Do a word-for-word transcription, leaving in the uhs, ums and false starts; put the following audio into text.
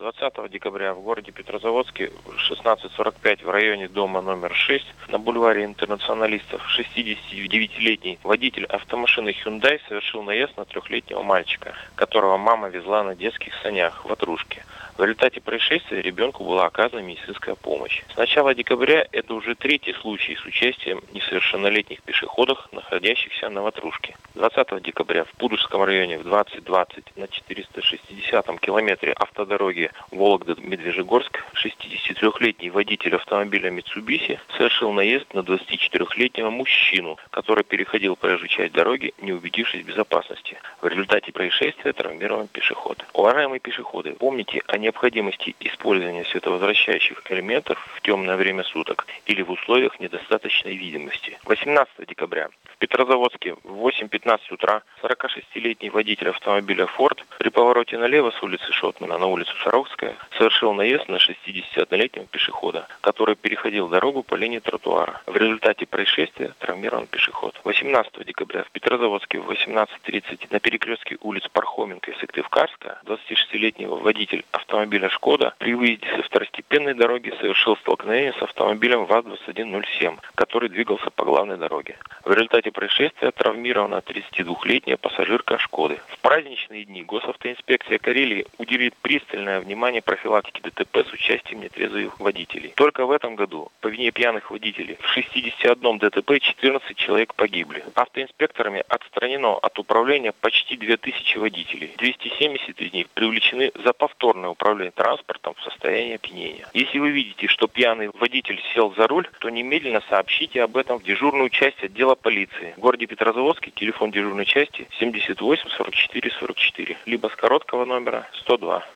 двадцатого декабря в городе Петрозаводске в шестнадцать сорок пять в районе дома номер шесть на бульваре Интернационалистов шестидесятидевятилетний водитель автомашины Hyundai совершил наезд на трехлетнего мальчика, которого мама везла на детских санях в ватрушке. В результате происшествия ребенку была оказана медицинская помощь. С начала декабря это уже третий случай с участием несовершеннолетних пешеходов, находящихся на ватрушке. двадцатого декабря в Пудожском районе в двадцать двадцать на четыреста шестидесятом километре автодороги Вологда-Медвежьегорск шестидесятитрёхлетний водитель автомобиля Mitsubishi совершил наезд на двадцатичетырёхлетнего мужчину, который переходил проезжую часть дороги, не убедившись в безопасности. В результате происшествия травмирован пешеход. Уважаемые пешеходы, помните о необходимости использования световозвращающих элементов в темное время суток или в условиях недостаточной видимости. восемнадцатого декабря в Петрозаводске в восемь пятнадцать утра сорокашестилетний водитель автомобиля Ford при повороте налево с улицы Шотмана на улицу Саровская совершил наезд на шестидесятиоднолетнего пешехода, который переходил дорогу по линии тротуара. В результате происшествия травмирован пешеход. восемнадцатого декабря в Петрозаводске в восемнадцать тридцать на перекрестке улиц Пархоменко и Сыктывкарска двадцатишестилетний водитель автомобиля Шкода при выезде со второстепенной дороги совершил столкновение с автомобилем ВАЗ двадцать один ноль семь, который двигался по главной дороге. В результате происшествия травмирована тридцатидвухлетняя пассажирка Шкоды. В праздничные дни госавтоинспекция Карелии уделит пристальное внимание профилактике ДТП с участием нетрезвых водителей. Только в этом году по вине пьяных водителей в шестидесяти одном ДТП четырнадцать человек погибли. Автоинспекторами отстранено от управления почти две тысячи водителей. двести семьдесят из них привлечены за повторное управление транспортом в состоянии опьянения. Если вы видите, что пьяный водитель сел за руль, то немедленно сообщите об этом в дежурную часть отдела полиции. В городе Петрозаводске телефон дежурной части семьдесят восемь сорок четыре сорок четыре, либо с короткого номера сто два.